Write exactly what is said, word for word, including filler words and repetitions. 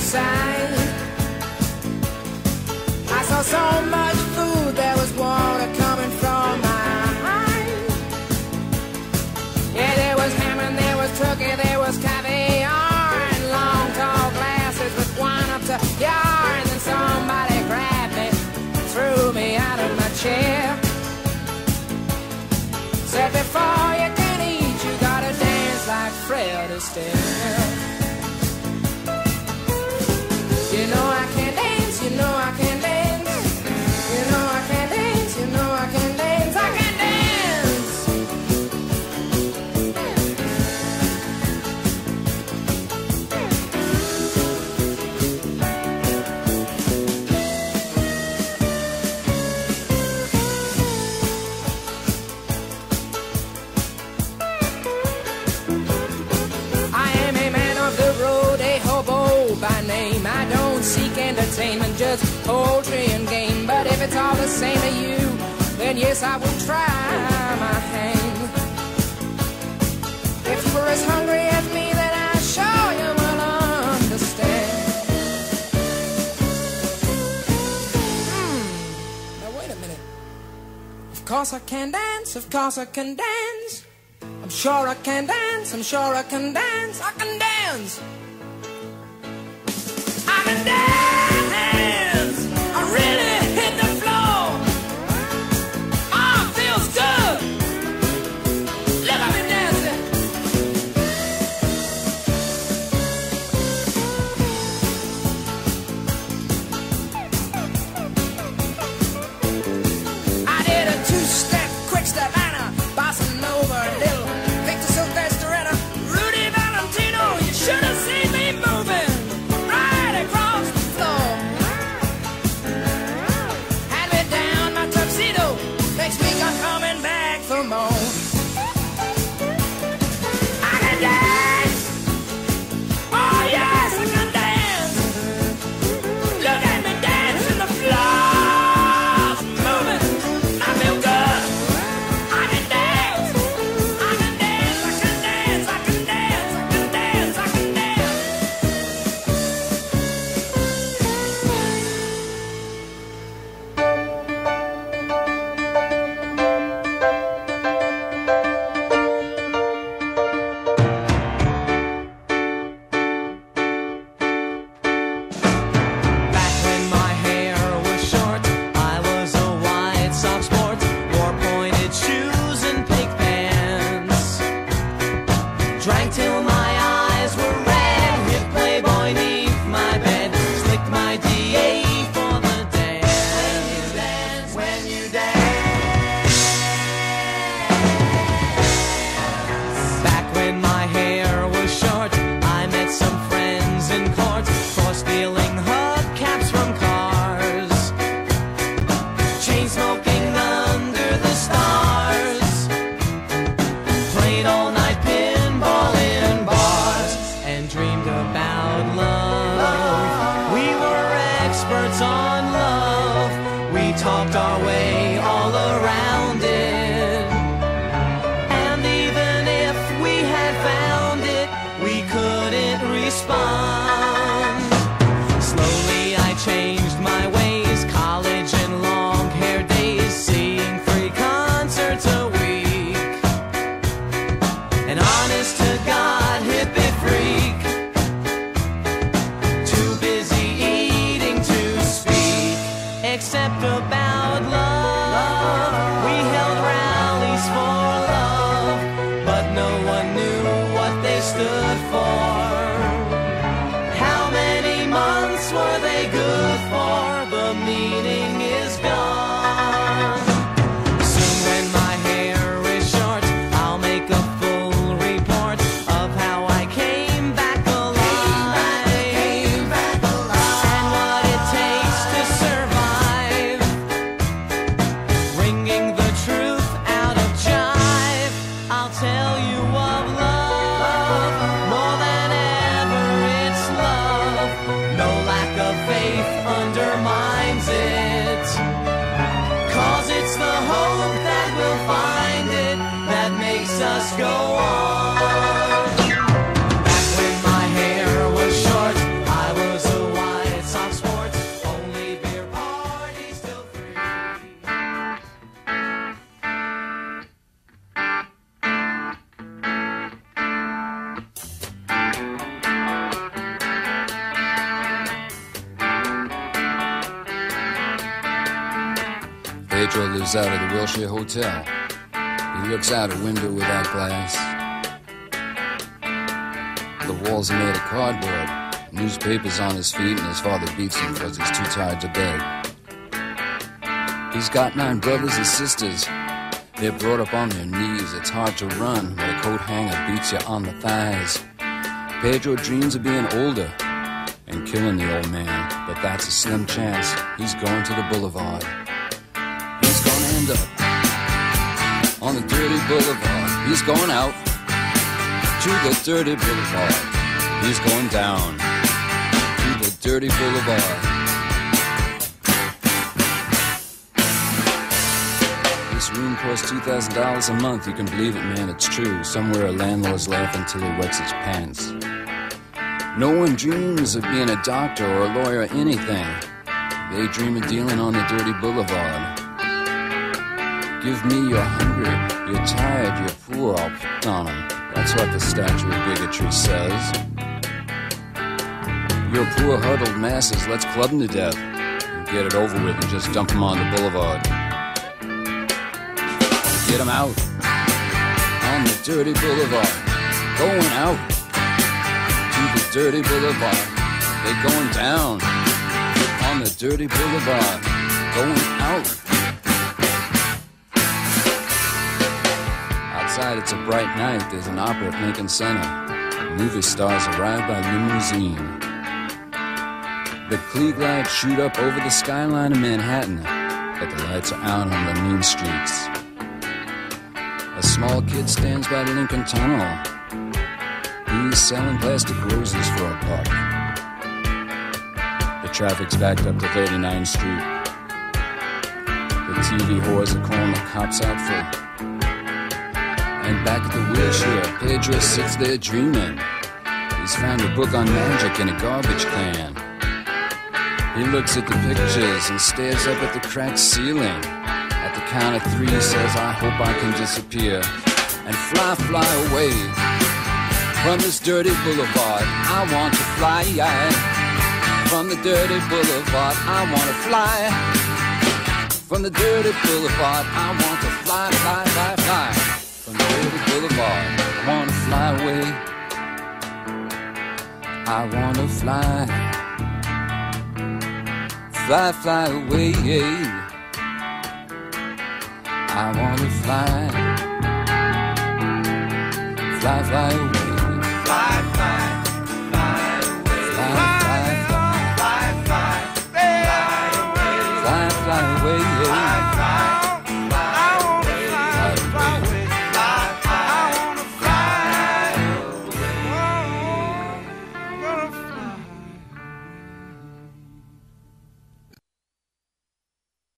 countryside. I saw so much food, there was water coming from my eyes. Yeah, there was ham and there was turkey, there was caviar, and long tall glasses with wine up to yar. And then somebody grabbed me, threw me out of my chair, said before you can eat, you gotta dance like Fred Astaire. You know I can dance, you know I can dance. You know I can dance, you know I can dance. I can dance. I am a man of the road, a hobo by name. I don't seek entertainment, just poetry and game. But if it's all the same to you, then yes, I will try my hand. If you were as hungry as me, then I'm sure you will understand. Hmm. Now wait a minute. Of course I can dance, of course I can dance. I'm sure I can dance, I'm sure I can dance. I can dance. I can dance. I really hit the floor. Oh, it feels good. Look at me dancing. I did a two-step, quick step, and a bossa nova, little Victor Silvestri, Rudy Valentino. You should have seen me moving right across the floor. Hand me down my tuxedo, makes me come coming back for more. I can dance. Oh yes, I can dance. Look at me dancing, the floor's moving. I feel good. I can dance. I can dance. I can dance. I can dance. I can dance. I can dance. Back when my hair was short, I was a White Sox sport. Wore pointed shoes and pig pants. Drank till my eyes were red. Hit Playboy neath my bed. Slicked my D A for the dance. When you dance. Back when my hair was short, I met some friends in court for stealing hubcaps from cars. Chain smoking under the stars. Played all night pinball in bars and dreamed about love. We were experts on love. We talked our way all around it. And even if we had found it, we couldn't respond. Slowly I changed my ways, college and long hair days, seeing three concerts a week. An honest to God hippie freak, too busy eating to speak, except about love. We held rallies for love, but no one knew what they stood for. How many months were they good for? The meaning is gone. Soon when my hair is short, I'll make a full report of how I came back alive, and what it takes to survive. Ringing the truth out of jive, I'll tell you of love. More than ever, it's love. No lack of faith undermines it. 'Cause it's the hope that we'll find it that makes us go on. Back when my hair was short, I was a lives out of the Wilshire Hotel. He looks out a window without glass. The walls are made of cardboard. Newspapers on his feet, and his father beats him because he's too tired to beg. He's got nine brothers and sisters. They're brought up on their knees. It's hard to run when a coat hanger beats you on the thighs. Pedro dreams of being older and killing the old man, but that's a slim chance. He's going to the boulevard. He's gonna end up on the dirty boulevard. He's going out to the dirty boulevard. He's going down to the dirty boulevard. This room costs two thousand dollars a month. You can believe it, man, it's true. Somewhere a landlord's laughing till he wets his pants. No one dreams of being a doctor or a lawyer or anything. They dream of dealing on the dirty boulevard. Give me you're hungry, you're tired, you're poor, I'll put on them. That's what the statue of bigotry says. Your poor huddled masses, let's club them to death and get it over with and just dump them on the boulevard. Get them out on the dirty boulevard. Going out to the dirty boulevard. They're going down on the dirty boulevard. Going out. Outside it's a bright night. There's an opera at Lincoln Center. Movie stars arrive by limousine. The Klieg lights shoot up over the skyline of Manhattan, but the lights are out on the mean streets. A small kid stands by the Lincoln Tunnel. He's selling plastic roses for a buck. The traffic's backed up to thirty-ninth Street. The T V whores are calling the cops out for. And back at the Wilshire, Pedro sits there dreaming. He's found a book on magic in a garbage can. He looks at the pictures and stares up at the cracked ceiling. At the count of three, he says, I hope I can disappear and fly, fly away from this dirty boulevard. I want to fly, yeah. From the dirty boulevard, I want to fly. From the dirty boulevard, I want to fly, fly, fly, fly. From the dirty boulevard, I want to fly away. I want to fly. Fly, fly away, yeah. I wanna fly, fly, fly away.